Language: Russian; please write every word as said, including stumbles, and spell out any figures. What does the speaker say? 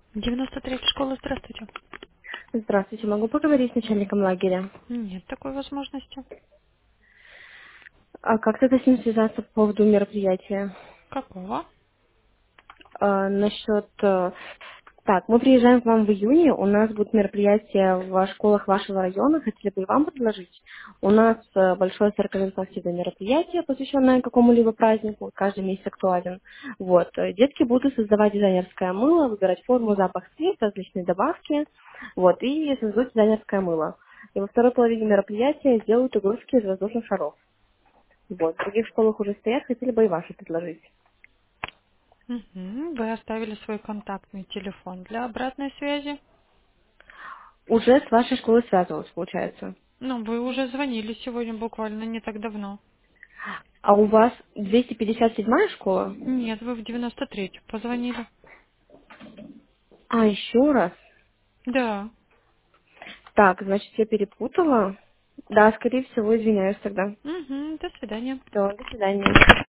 девяносто третья школа, здравствуйте. Здравствуйте, могу поговорить с начальником лагеря? Нет такой возможности. А как тогда с ним связаться по поводу мероприятия? Какого? А, насчет... э, Так, мы приезжаем к вам в июне, у нас будут мероприятия в школах вашего района, хотели бы и вам предложить. У нас э, большое сорокалетное мероприятие, посвященное какому-либо празднику, каждый месяц актуален. Вот. э, Детки будут создавать дизайнерское мыло, выбирать форму, запах, цвет, различные добавки, вот, и создадут дизайнерское мыло. И во второй половине мероприятия сделают игрушки из воздушных шаров. Вот. В других школах уже стоят, хотели бы и ваши предложить. Мгм. Вы оставили свой контактный телефон для обратной связи. Уже с вашей школой связывалась, получается. Ну, вы уже звонили сегодня буквально не так давно. А у вас двести пятьдесят седьмая школа? Нет, вы в девяносто третью позвонили. А, еще раз. Да. Так, значит, я перепутала. Да, скорее всего, извиняюсь тогда. Угу. До свидания. Все, до свидания.